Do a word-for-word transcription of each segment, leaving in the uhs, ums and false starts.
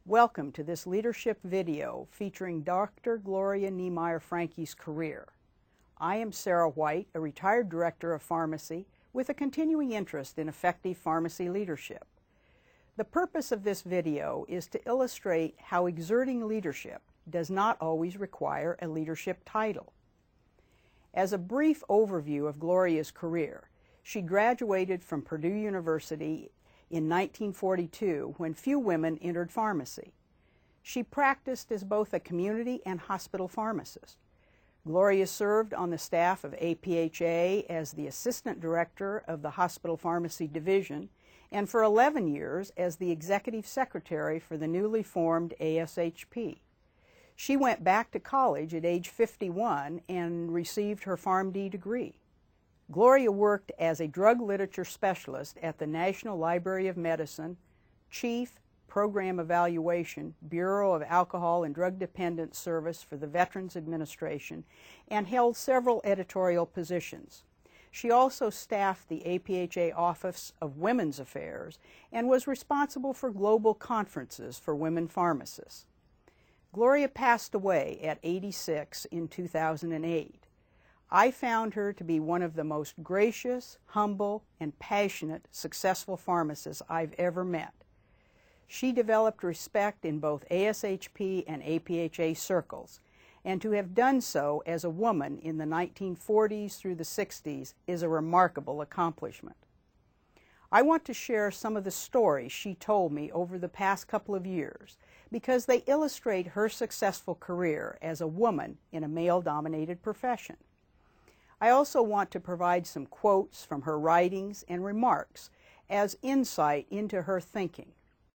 Welcome to this leadership video featuring Doctor Gloria Niemeyer Francke's career. I am Sarah White, a retired director of pharmacy with a continuing interest in effective pharmacy leadership. The purpose of this video is to illustrate how exerting leadership does not always require a leadership title. As a brief overview of Gloria's career, she graduated from Purdue University in nineteen forty-two when few women entered pharmacy. She practiced as both a community and hospital pharmacist. Gloria served on the staff of A P H A as the Assistant Director of the Hospital Pharmacy Division and for eleven years as the Executive Secretary for the newly formed A S H P. She went back to college at age fifty-one and received her PharmD degree. Gloria worked as a drug literature specialist at the National Library of Medicine, Chief Program Evaluation, Bureau of Alcohol and Drug Dependence Service for the Veterans Administration, and held several editorial positions. She also staffed the A P H A Office of Women's Affairs and was responsible for global conferences for women pharmacists. Gloria passed away at eighty-six in two thousand eight. I found her to be one of the most gracious, humble, and passionate, successful pharmacists I've ever met. She developed respect in both A S H P and A P H A circles, and to have done so as a woman in the nineteen forties through the sixties is a remarkable accomplishment. I want to share some of the stories she told me over the past couple of years because they illustrate her successful career as a woman in a male-dominated profession. I also want to provide some quotes from her writings and remarks as insight into her thinking.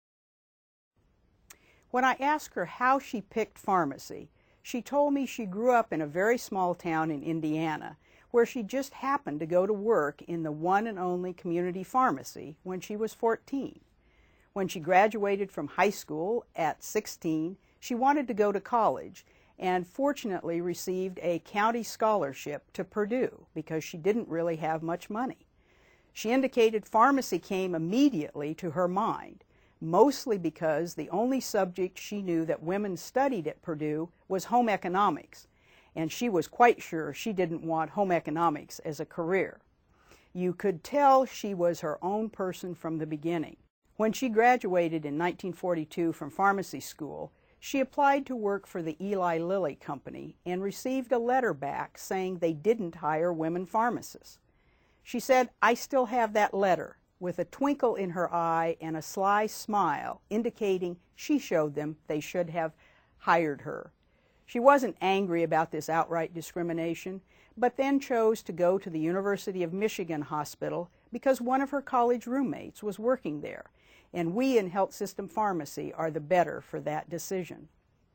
When I asked her how she picked pharmacy, she told me she grew up in a very small town in Indiana where she just happened to go to work in the one and only community pharmacy when she was fourteen. When she graduated from high school at sixteen, she wanted to go to college and fortunately received a county scholarship to Purdue because she didn't really have much money. She indicated pharmacy came immediately to her mind, mostly because the only subject she knew that women studied at Purdue was home economics, and she was quite sure she didn't want home economics as a career. You could tell she was her own person from the beginning. When she graduated in nineteen forty-two from pharmacy school, she applied to work for the Eli Lilly Company and received a letter back saying they didn't hire women pharmacists. She said, "I still have that letter," with a twinkle in her eye and a sly smile indicating she showed them they should have hired her. She wasn't angry about this outright discrimination, but then chose to go to the University of Michigan Hospital because one of her college roommates was working there, and we in health system pharmacy are the better for that decision.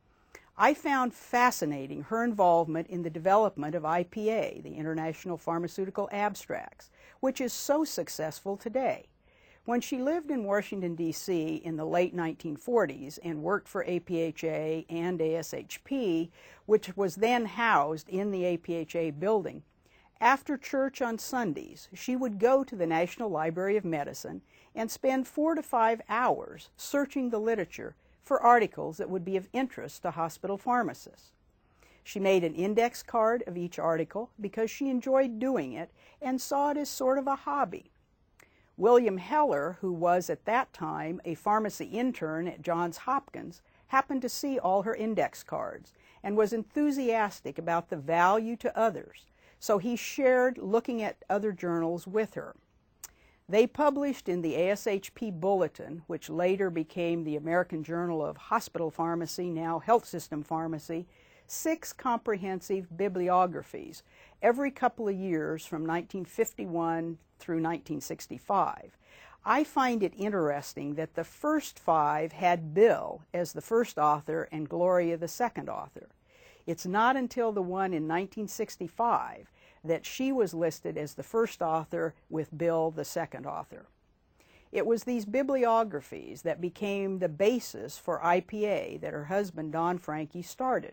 I found fascinating her involvement in the development of I P A, the International Pharmaceutical Abstracts, which is so successful today. When she lived in Washington, D C in the late nineteen forties and worked for A P H A and A S H P, which was then housed in the A P H A building, after church on Sundays, she would go to the National Library of Medicine and spend four to five hours searching the literature for articles that would be of interest to hospital pharmacists. She made an index card of each article because she enjoyed doing it and saw it as sort of a hobby. William Heller, who was at that time a pharmacy intern at Johns Hopkins, happened to see all her index cards and was enthusiastic about the value to others, so he shared looking at other journals with her. They published in the A S H P Bulletin, which later became the American Journal of Hospital Pharmacy, now Health System Pharmacy, six comprehensive bibliographies every couple of years from nineteen fifty-one through nineteen sixty-five. I find it interesting that the first five had Bill as the first author and Gloria the second author. It's not until the one in nineteen sixty-five that she was listed as the first author with Bill the second author. It was these bibliographies that became the basis for I P A that her husband Don Francke started.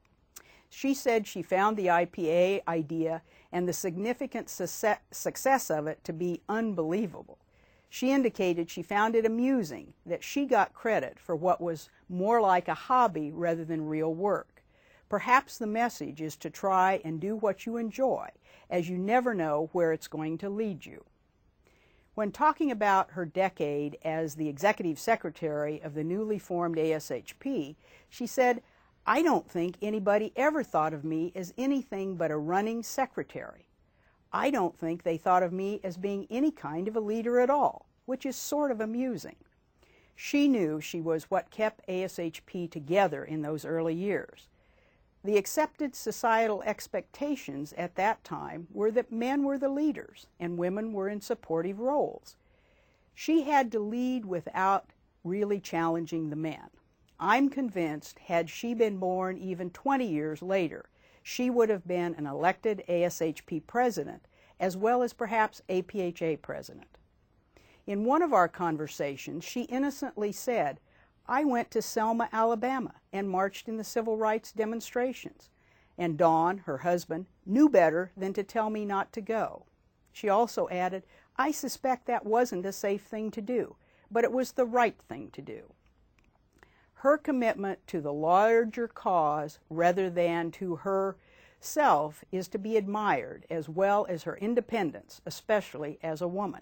She said she found the I P A idea and the significant success of it to be unbelievable. She indicated she found it amusing that she got credit for what was more like a hobby rather than real work. Perhaps the message is to try and do what you enjoy, as you never know where it's going to lead you. When talking about her decade as the executive secretary of the newly formed A S H P, she said, "I don't think anybody ever thought of me as anything but a running secretary. I don't think they thought of me as being any kind of a leader at all," which is sort of amusing. She knew she was what kept A S H P together in those early years. The accepted societal expectations at that time were that men were the leaders and women were in supportive roles. She had to lead without really challenging the men. I'm convinced had she been born even twenty years later, she would have been an elected A S H P president as well as perhaps A P H A president. In one of our conversations, she innocently said, "I went to Selma, Alabama, and marched in the civil rights demonstrations, and Don, her husband, knew better than to tell me not to go." She also added, "I suspect that wasn't a safe thing to do, but it was the right thing to do." Her commitment to the larger cause rather than to herself is to be admired, as well as her independence, especially as a woman.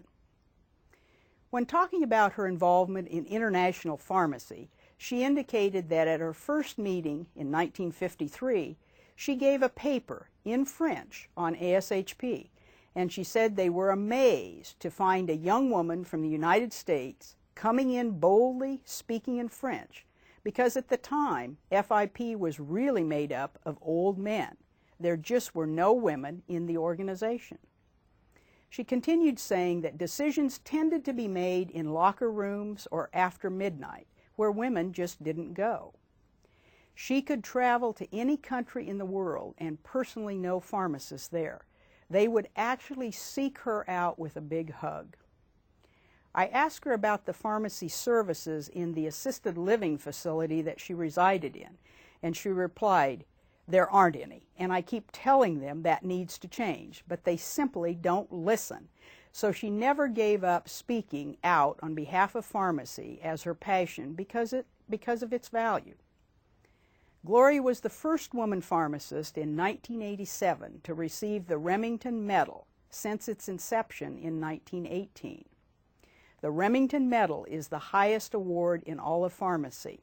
When talking about her involvement in international pharmacy, she indicated that at her first meeting in nineteen fifty-three, she gave a paper in French on A S H P, and she said they were amazed to find a young woman from the United States coming in boldly speaking in French, because at the time, F I P was really made up of old men. There just were no women in the organization. She continued saying that decisions tended to be made in locker rooms or after midnight, where women just didn't go. She could travel to any country in the world and personally know pharmacists there. They would actually seek her out with a big hug. I asked her about the pharmacy services in the assisted living facility that she resided in, and she replied, "There aren't any, and I keep telling them that needs to change, but they simply don't listen." So she never gave up speaking out on behalf of pharmacy as her passion because, it, because of its value. Gloria was the first woman pharmacist in nineteen eighty-seven to receive the Remington Medal since its inception in nineteen eighteen. The Remington Medal is the highest award in all of pharmacy.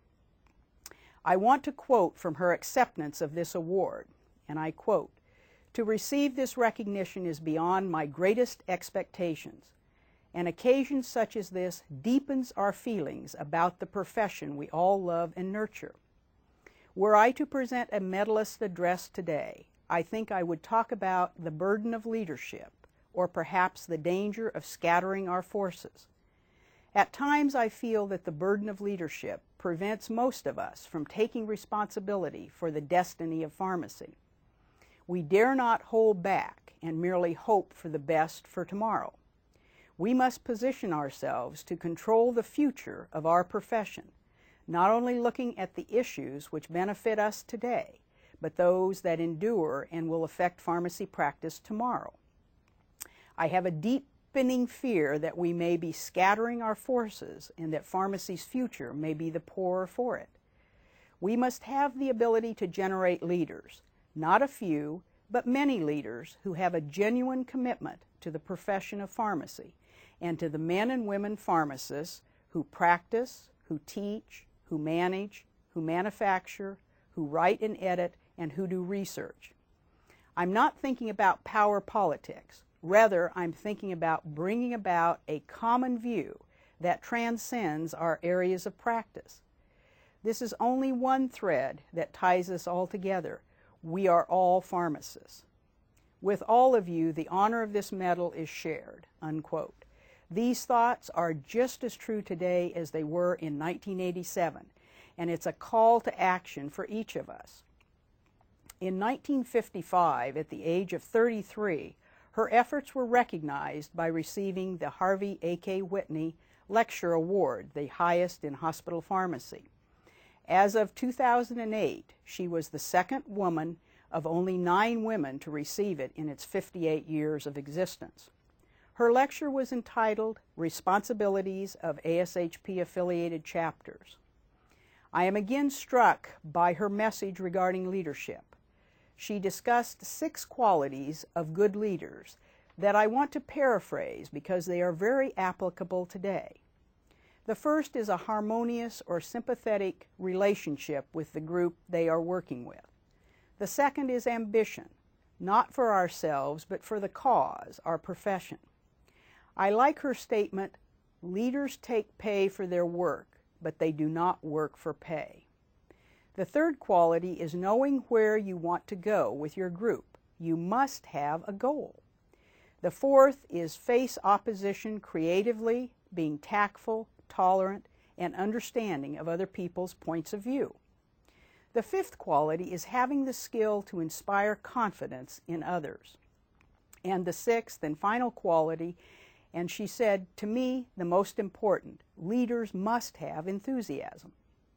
I want to quote from her acceptance of this award, and I quote, "To receive this recognition is beyond my greatest expectations. An occasion such as this deepens our feelings about the profession we all love and nurture. Were I to present a medalist address today, I think I would talk about the burden of leadership, or perhaps the danger of scattering our forces. At times I feel that the burden of leadership prevents most of us from taking responsibility for the destiny of pharmacy. We dare not hold back and merely hope for the best for tomorrow. We must position ourselves to control the future of our profession, not only looking at the issues which benefit us today, but those that endure and will affect pharmacy practice tomorrow. I have a deep deepening fear that we may be scattering our forces and that pharmacy's future may be the poorer for it. We must have the ability to generate leaders, not a few, but many leaders who have a genuine commitment to the profession of pharmacy and to the men and women pharmacists who practice, who teach, who manage, who manufacture, who write and edit, and who do research. I'm not thinking about power politics. Rather, I'm thinking about bringing about a common view that transcends our areas of practice. This is only one thread that ties us all together. We are all pharmacists. With all of you, the honor of this medal is shared." Unquote. These thoughts are just as true today as they were in nineteen eighty-seven, and it's a call to action for each of us. In nineteen fifty-five, at the age of thirty-three, her efforts were recognized by receiving the Harvey A K Whitney Lecture Award, the highest in hospital pharmacy. As of two thousand eight, she was the second woman of only nine women to receive it in its fifty-eight years of existence. Her lecture was entitled Responsibilities of A S H P-Affiliated Chapters. I am again struck by her message regarding leadership. She discussed six qualities of good leaders that I want to paraphrase because they are very applicable today. The first is a harmonious or sympathetic relationship with the group they are working with. The second is ambition, not for ourselves, but for the cause, our profession. I like her statement, leaders take pay for their work, but they do not work for pay. The third quality is knowing where you want to go with your group. You must have a goal. The fourth is face opposition creatively, being tactful, tolerant, and understanding of other people's points of view. The fifth quality is having the skill to inspire confidence in others. And the sixth and final quality, and she said, to me, the most important, leaders must have enthusiasm.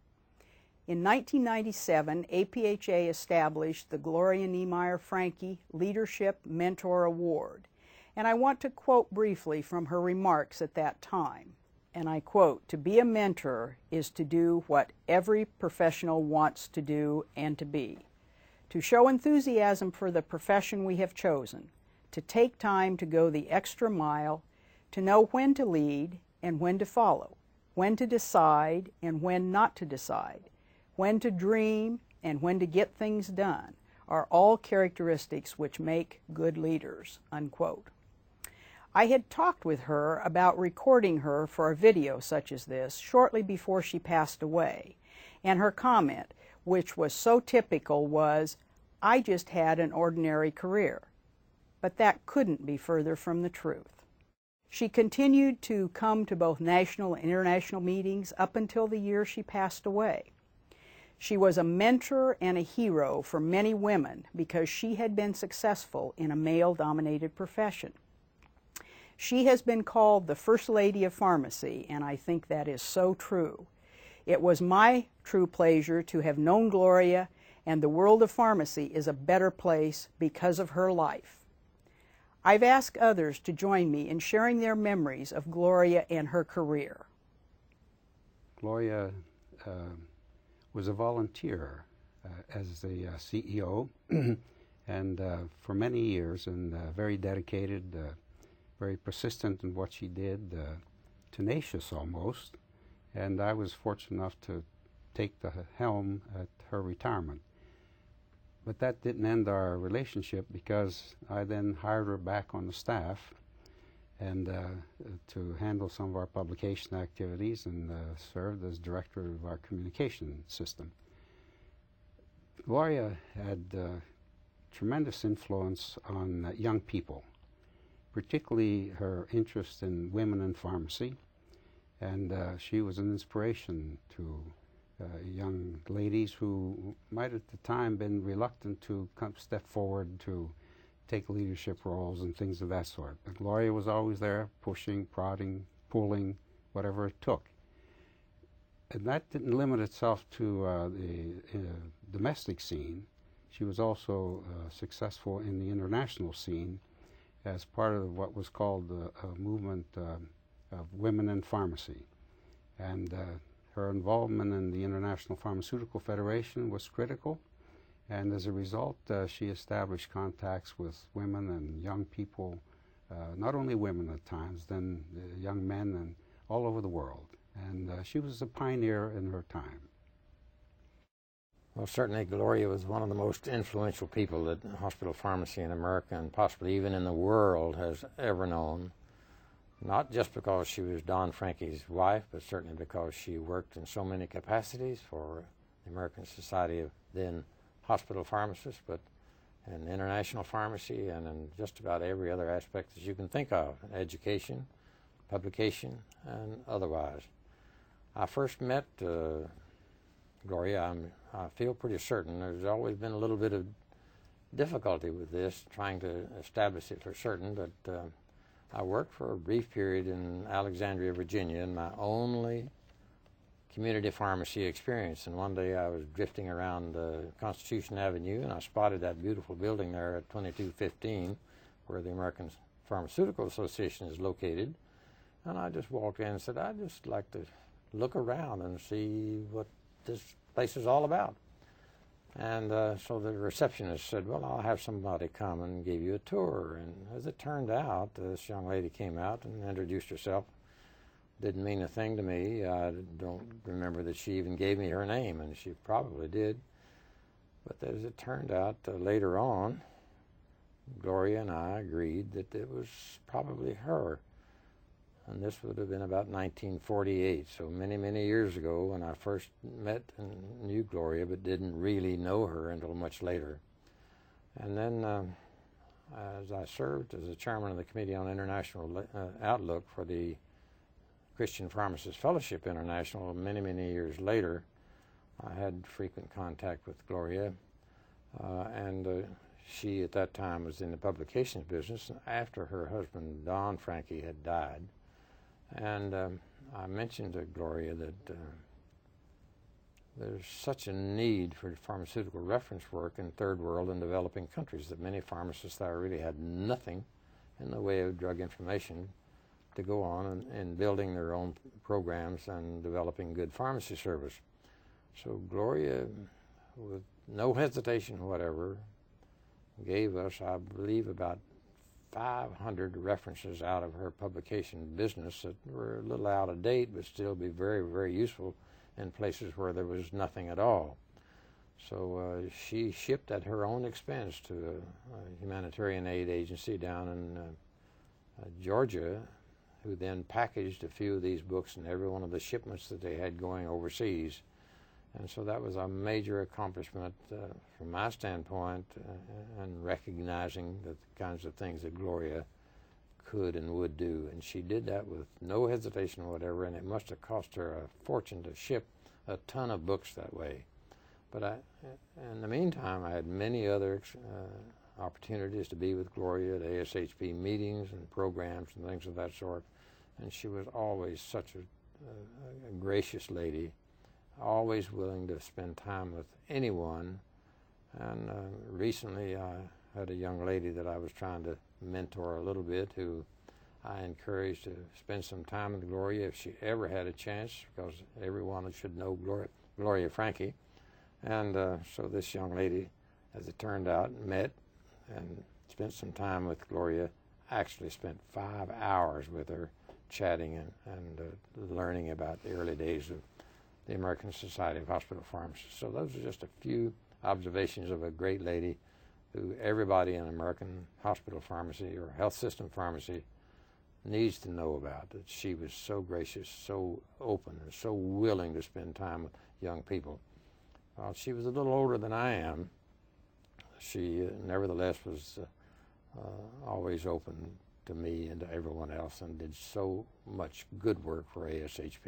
In nineteen ninety-seven, A P H A established the Gloria Niemeyer Franke Leadership Mentor Award, and I want to quote briefly from her remarks at that time. And I quote, "To be a mentor is to do what every professional wants to do and to be. To show enthusiasm for the profession we have chosen, to take time to go the extra mile, to know when to lead and when to follow, when to decide and when not to decide, when to dream and when to get things done, are all characteristics which make good leaders," unquote. I had talked with her about recording her for a video such as this shortly before she passed away, and her comment, which was so typical, was, "I just had an ordinary career." But that couldn't be further from the truth. She continued to come to both national and international meetings up until the year she passed away. She was a mentor and a hero for many women because she had been successful in a male-dominated profession. She has been called the First Lady of Pharmacy, and I think that is so true. It was my true pleasure to have known Gloria, and the world of pharmacy is a better place because of her life. I've asked others to join me in sharing their memories of Gloria and her career. Gloria uh, was a volunteer uh, as the uh, C E O, and uh, for many years, and uh, very dedicated, uh, very persistent in what she did, uh, tenacious almost, and I was fortunate enough to take the helm at her retirement. But that didn't end our relationship because I then hired her back on the staff and uh, to handle some of our publication activities, and uh, served as director of our communication system. Gloria had uh, tremendous influence on uh, young people, particularly her interest in women in pharmacy, and uh, she was an inspiration to uh, young ladies who might at the time been reluctant to come step forward to take leadership roles and things of that sort. But Gloria was always there, pushing, prodding, pulling, whatever it took. And that didn't limit itself to uh, the uh, domestic scene. She was also uh, successful in the international scene as part of what was called the uh, movement uh, of women in pharmacy. And uh, her involvement in the International Pharmaceutical Federation was critical, and as a result uh, she established contacts with women and young people, uh, not only women at times, then uh, young men and all over the world. And uh, she was a pioneer in her time. Well, certainly Gloria was one of the most influential people that hospital pharmacy in America, and possibly even in the world, has ever known. Not just because she was Don Franke's wife, but certainly because she worked in so many capacities for the American Society of then hospital pharmacists, but in international pharmacy and in just about every other aspect that you can think of, education, publication, and otherwise. I first met uh, Gloria, I'm, I feel pretty certain there's always been a little bit of difficulty with this, trying to establish it for certain, but uh, I worked for a brief period in Alexandria, Virginia, in my only community pharmacy experience. And one day I was drifting around uh, Constitution Avenue, and I spotted that beautiful building there at twenty-two fifteen, where the American Pharmaceutical Association is located. And I just walked in and said, I'd just like to look around and see what this place is all about. And uh, so the receptionist said, well, I'll have somebody come and give you a tour. And as it turned out, this young lady came out and introduced herself. Didn't mean a thing to me. I don't remember that she even gave me her name, and she probably did. But as it turned out, uh, later on, Gloria and I agreed that it was probably her. And this would have been about nineteen forty-eight, so many, many years ago when I first met and knew Gloria, but didn't really know her until much later. And then um, as I served as the chairman of the Committee on International uh, Outlook for the Christian Pharmacists Fellowship International, many, many years later, I had frequent contact with Gloria, uh, and uh, she at that time was in the publications business after her husband, Don Franke, had died. And um, I mentioned to Gloria that uh, there's such a need for pharmaceutical reference work in third world and developing countries that many pharmacists there really had nothing in the way of drug information to go on in, in building their own programs and developing good pharmacy service. So Gloria, with no hesitation whatever, gave us, I believe, about five hundred references out of her publication business that were a little out of date but still be very, very useful in places where there was nothing at all. So uh, she shipped at her own expense to a, a humanitarian aid agency down in uh, uh, Georgia, who then packaged a few of these books in every one of the shipments that they had going overseas. And so that was a major accomplishment uh, from my standpoint, uh, and recognizing the kinds of things that Gloria could and would do. And she did that with no hesitation whatever, and it must have cost her a fortune to ship a ton of books that way. But I, in the meantime, I had many other uh, opportunities to be with Gloria at A S H P meetings and programs and things of that sort. And she was always such a, a, a gracious lady, always willing to spend time with anyone. And uh, recently I had a young lady that I was trying to mentor a little bit, who I encouraged to spend some time with Gloria if she ever had a chance, because everyone should know Gloria, Gloria Franke. And uh, so this young lady, as it turned out, met and spent some time with Gloria. Actually spent five hours with her, chatting and, and uh, learning about the early days of the American Society of Hospital Pharmacists. So those are just a few observations of a great lady who everybody in American hospital pharmacy or health system pharmacy needs to know about, that she was so gracious, so open, and so willing to spend time with young people. While she was a little older than I am, she uh, nevertheless was uh, uh, always open to me and to everyone else, and did so much good work for A S H P.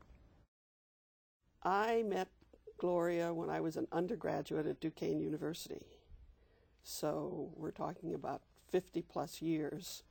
I met Gloria when I was an undergraduate at Duquesne University. So we're talking about fifty plus years.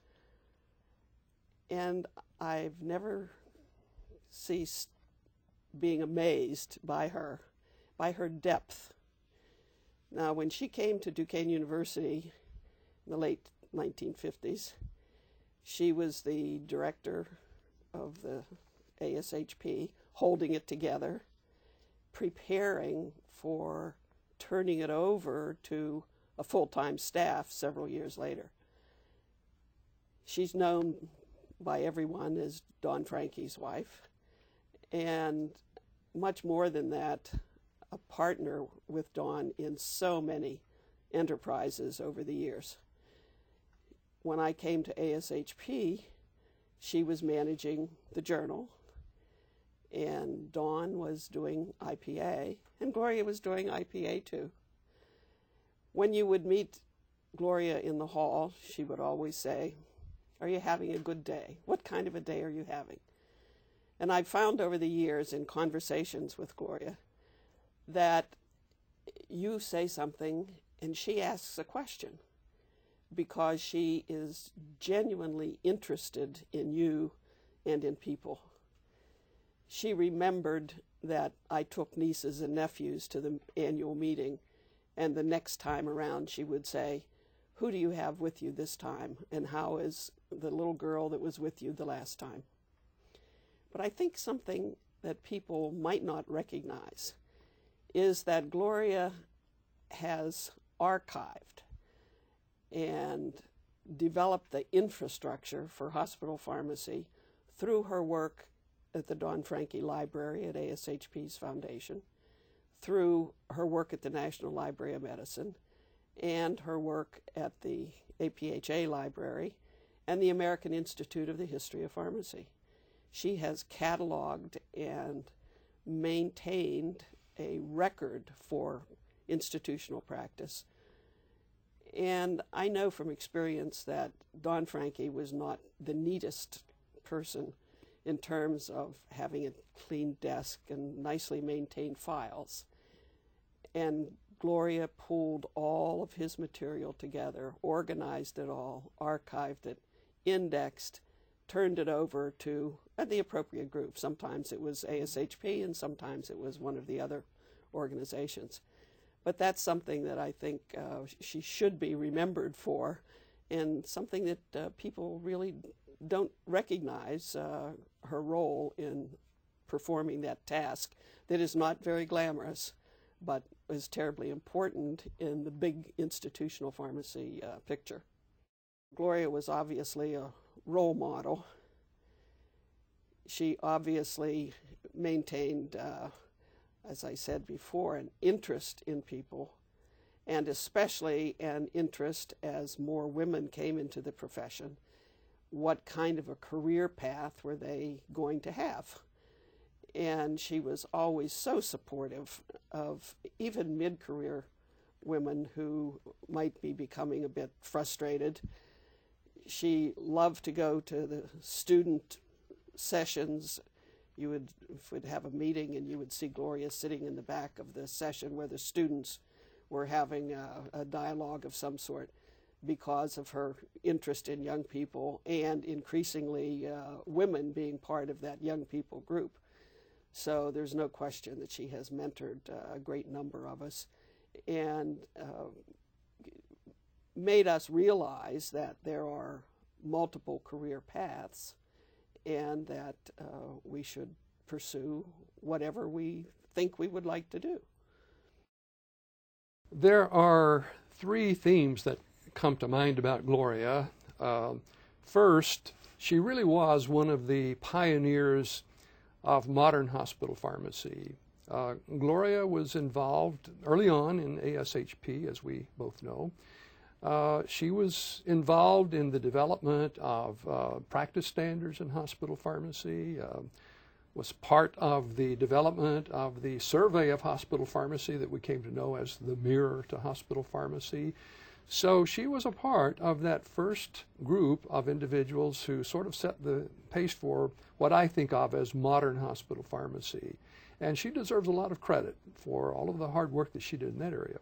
And I've never ceased being amazed by her, by her depth. Now, when she came to Duquesne University in the late nineteen fifties, she was the director of the A S H P, holding it together, preparing for turning it over to a full-time staff several years later. She's known by everyone as Don Franke's wife, and much more than that, a partner with Don in so many enterprises over the years. When I came to A S H P, she was managing the journal, and Dawn was doing I P A, and Gloria was doing I P A too. When you would meet Gloria in the hall, she would always say, "Are you having a good day? What kind of a day are you having?" And I've found over the years in conversations with Gloria that you say something and she asks a question because she is genuinely interested in you and in people. She remembered that I took nieces and nephews to the annual meeting, and the next time around she would say, "Who do you have with you this time, and how is the little girl that was with you the last time?" But I think something that people might not recognize is that Gloria has archived and developed the infrastructure for hospital pharmacy through her work at the Don Franke Library at A S H P's foundation, through her work at the National Library of Medicine, and her work at the A P H A Library and the American Institute of the History of Pharmacy. She has cataloged and maintained a record for institutional practice. And I know from experience that Don Franke was not the neatest person in terms of having a clean desk and nicely maintained files. And Gloria pulled all of his material together, organized it all, archived it, indexed, turned it over to uh, the appropriate group. Sometimes it was A S H P and sometimes it was one of the other organizations. But that's something that I think uh, she should be remembered for, and something that uh, people really don't recognize uh, her role in performing that task that is not very glamorous, but is terribly important in the big institutional pharmacy uh, picture. Gloria was obviously a role model. She obviously maintained, uh, as I said before, an interest in people, and especially an interest as more women came into the profession. What kind of a career path were they going to have? And she was always so supportive of even mid-career women who might be becoming a bit frustrated. She loved to go to the student sessions. You would, would have a meeting and you would see Gloria sitting in the back of the session where the students were having a, a dialogue of some sort, because of her interest in young people and increasingly uh, women being part of that young people group. So there's no question that she has mentored uh, a great number of us and uh, made us realize that there are multiple career paths and that uh, we should pursue whatever we think we would like to do. There are three themes that come to mind about Gloria. Uh, first, she really was one of the pioneers of modern hospital pharmacy. Uh, Gloria was involved early on in A S H P, as we both know. Uh, she was involved in the development of uh, practice standards in hospital pharmacy, uh, was part of the development of the survey of hospital pharmacy that we came to know as the Mirror to Hospital Pharmacy. So she was a part of that first group of individuals who sort of set the pace for what I think of as modern hospital pharmacy. And she deserves a lot of credit for all of the hard work that she did in that area.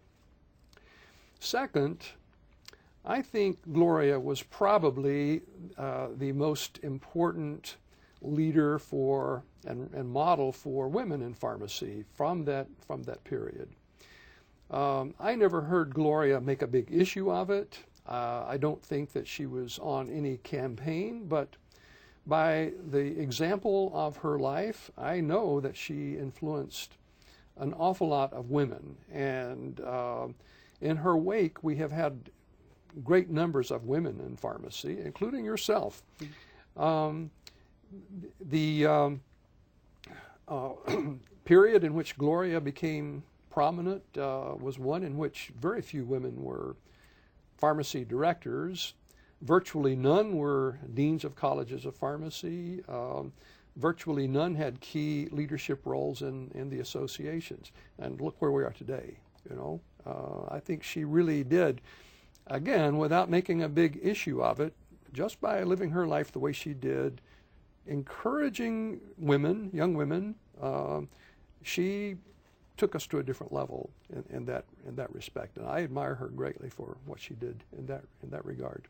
Second, I think Gloria was probably uh, the most important leader for and, and model for women in pharmacy from that, from that period. Um, I never heard Gloria make a big issue of it. Uh, I don't think that she was on any campaign, but by the example of her life, I know that she influenced an awful lot of women. And uh, in her wake, we have had great numbers of women in pharmacy, including yourself. Um, the um, uh, period in which Gloria became prominent uh, was one in which very few women were pharmacy directors. Virtually none were deans of colleges of pharmacy. Um, virtually none had key leadership roles in, in the associations. And look where we are today, you know. Uh, I think she really did, again, without making a big issue of it, just by living her life the way she did, encouraging women, young women. Uh, she took us to a different level in, in that in that respect, and I admire her greatly for what she did in that in that regard.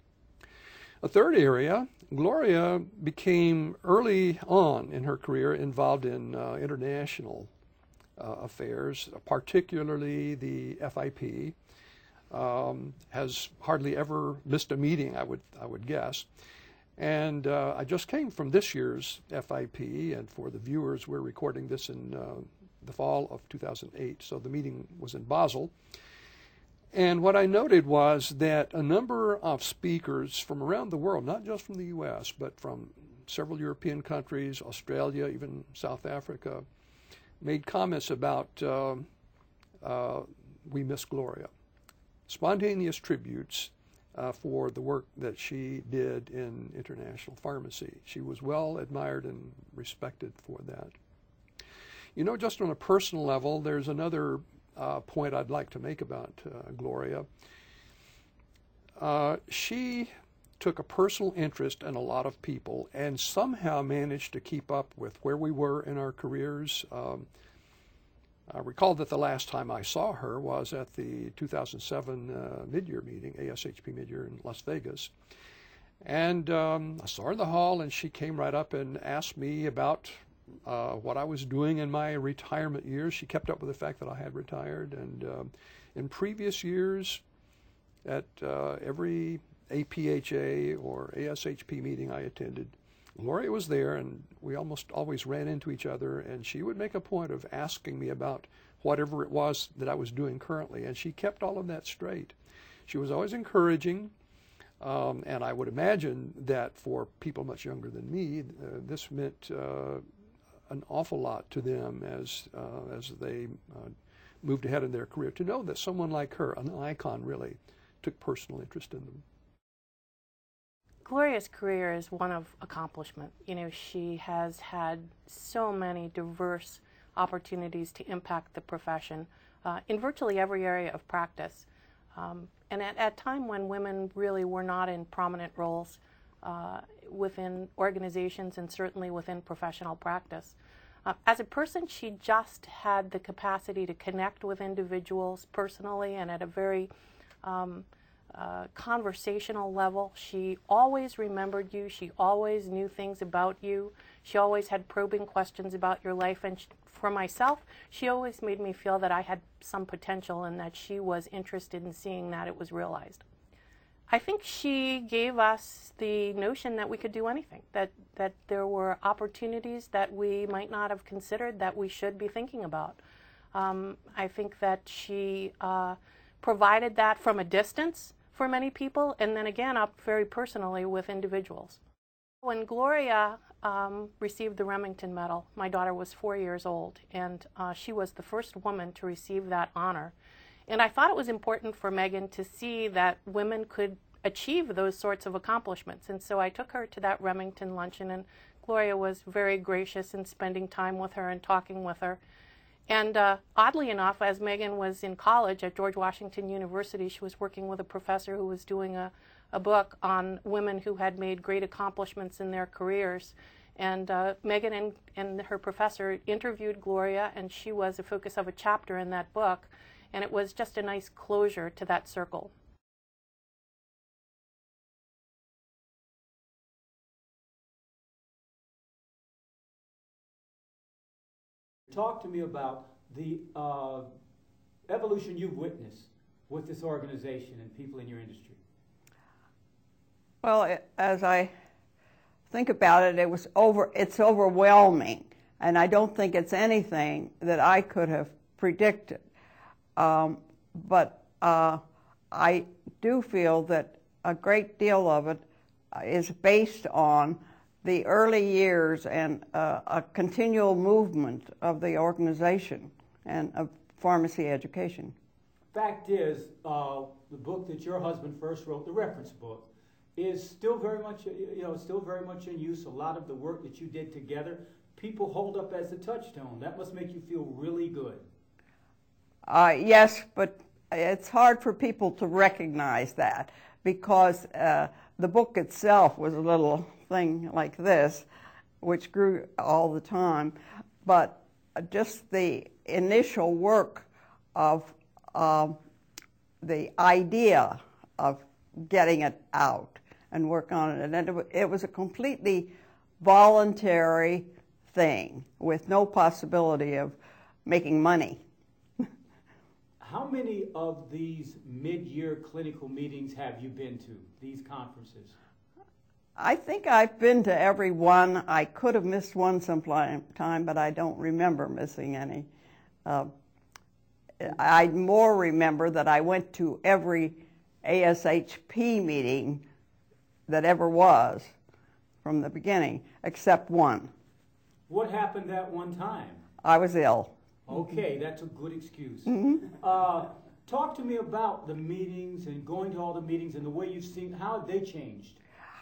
A third area, Gloria became early on in her career involved in uh, international uh, affairs, particularly the F I P. Um, has hardly ever missed a meeting, I would I would guess. And uh, I just came from this year's F I P, and for the viewers, we're recording this in uh, the fall of two thousand eight. So the meeting was in Basel. And what I noted was that a number of speakers from around the world, not just from the U S, but from several European countries, Australia, even South Africa, made comments about uh, uh, we miss Gloria. Spontaneous tributes uh, for the work that she did in international pharmacy. She was well admired and respected for that. You know, just on a personal level, there's another uh, point I'd like to make about uh, Gloria. Uh, she took a personal interest in a lot of people and somehow managed to keep up with where we were in our careers. Um, I recall that the last time I saw her was at the two thousand seven uh, mid-year meeting, A S H P mid-year in Las Vegas. And um, I saw her in the hall, and she came right up and asked me about uh, what I was doing in my retirement years. She kept up with the fact that I had retired. And um, in previous years, at uh, every A P H A or A S H P meeting I attended, Gloria was there, and we almost always ran into each other, and she would make a point of asking me about whatever it was that I was doing currently, and she kept all of that straight. She was always encouraging, um, and I would imagine that for people much younger than me, uh, this meant uh, an awful lot to them as, uh, as they uh, moved ahead in their career, to know that someone like her, an icon really, took personal interest in them. Gloria's career is one of accomplishment. You know, she has had so many diverse opportunities to impact the profession uh, in virtually every area of practice. Um, and at a time when women really were not in prominent roles uh, within organizations and certainly within professional practice. Uh, as a person, she just had the capacity to connect with individuals personally and at a very um, Uh, conversational level. She always remembered you. She always knew things about you. She always had probing questions about your life. And she, for myself, she always made me feel that I had some potential and that she was interested in seeing that it was realized. I think she gave us the notion that we could do anything, that, that there were opportunities that we might not have considered that we should be thinking about. Um, I think that she uh, provided that from a distance for many people, and then again up very personally with individuals. When Gloria um, received the Remington Medal, my daughter was four years old, and uh, she was the first woman to receive that honor. And I thought it was important for Megan to see that women could achieve those sorts of accomplishments. And so I took her to that Remington luncheon, and Gloria was very gracious in spending time with her and talking with her. And uh, oddly enough, as Megan was in college at George Washington University, she was working with a professor who was doing a, a book on women who had made great accomplishments in their careers. And uh, Megan and, and her professor interviewed Gloria, and she was the focus of a chapter in that book. And it was just a nice closure to that circle. Talk to me about the uh, evolution you've witnessed with this organization and people in your industry. Well, it, as I think about it, it was over. It's overwhelming, and I don't think it's anything that I could have predicted. Um, but uh, I do feel that a great deal of it is based on the early years and uh, a continual movement of the organization and of pharmacy education. Fact is, uh, the book that your husband first wrote, the reference book, is still very much, you know, still very much in use. A lot of the work that you did together, people hold up as a touchstone. That must make you feel really good. Uh, yes, but it's hard for people to recognize that because uh, the book itself was a little thing like this, which grew all the time, but just the initial work of um, the idea of getting it out and work on it, and it, it was a completely voluntary thing with no possibility of making money. How many of these mid-year clinical meetings have you been to, these conferences? I think I've been to every one. I could have missed one sometime, but I don't remember missing any. Uh, I more remember that I went to every A S H P meeting that ever was from the beginning, except one. What happened that one time? I was ill. Okay, that's a good excuse. Mm-hmm. Uh, talk to me about the meetings and going to all the meetings and the way you've seen, how have they changed?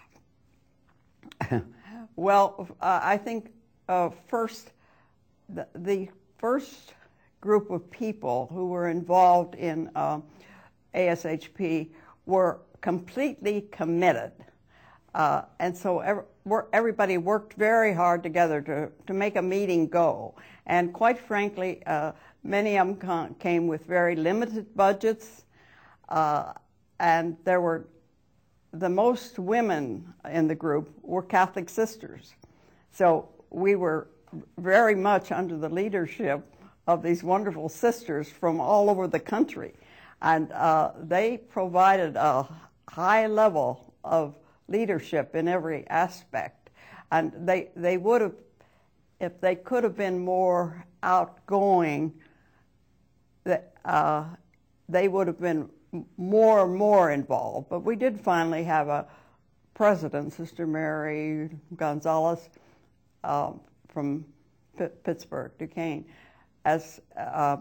Well, uh, I think uh, first, the, the first group of people who were involved in uh, A S H P were completely committed. Uh, and so every, everybody worked very hard together to, to make a meeting go. And quite frankly, uh, many of them came with very limited budgets, uh, and there were the most women in the group were Catholic sisters. So we were very much under the leadership of these wonderful sisters from all over the country. And uh, they provided a high level of leadership in every aspect. And they, they would have, if they could have been more outgoing, that, uh, they would have been more and more involved. But we did finally have a president, Sister Mary Gonzalez, uh, from P Pittsburgh, Duquesne, as uh,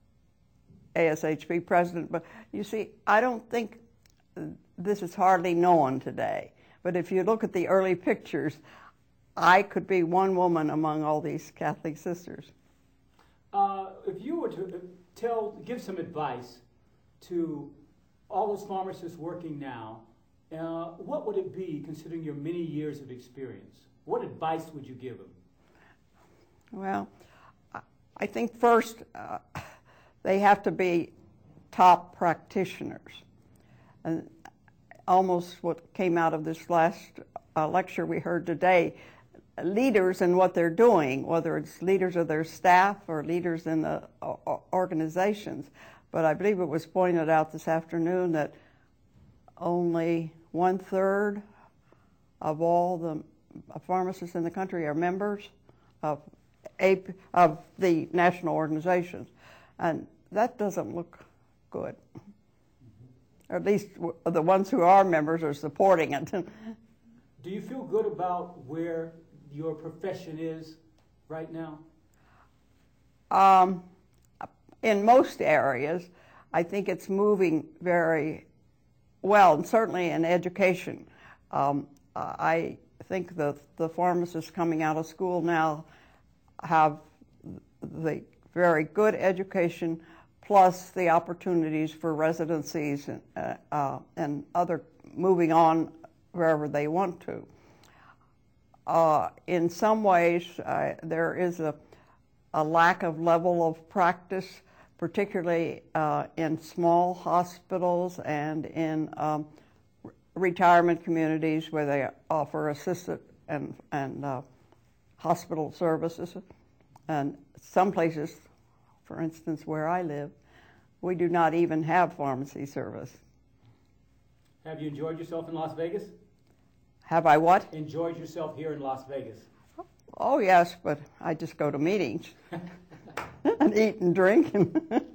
A S H P president. But you see, I don't think this is hardly known today. But if you look at the early pictures, I could be one woman among all these Catholic sisters. Uh, if you were to tell, give some advice to all those pharmacists working now, uh, what would it be, considering your many years of experience? What advice would you give them? Well, I think first uh, they have to be top practitioners. And almost what came out of this last uh, lecture we heard today, leaders in what they're doing, whether it's leaders of their staff or leaders in the uh, organizations. But I believe it was pointed out this afternoon that only one-third of all the pharmacists in the country are members of, A P, of the national organizations. And that doesn't look good. Or at least the ones who are members are supporting it. Do you feel good about where your profession is right now? Um, in most areas, I think it's moving very well, and certainly in education. Um, I think the, the pharmacists coming out of school now have the very good education plus the opportunities for residencies and, uh, uh, and other moving on wherever they want to. Uh, in some ways, uh, there is a, a lack of level of practice, particularly uh, in small hospitals and in um, re retirement communities where they offer assisted and, and uh, hospital services. And some places, for instance, where I live, we do not even have pharmacy service. Have you enjoyed yourself in Las Vegas? Have I what? Enjoyed yourself here in Las Vegas? Oh, yes, but I just go to meetings and eat and drink. And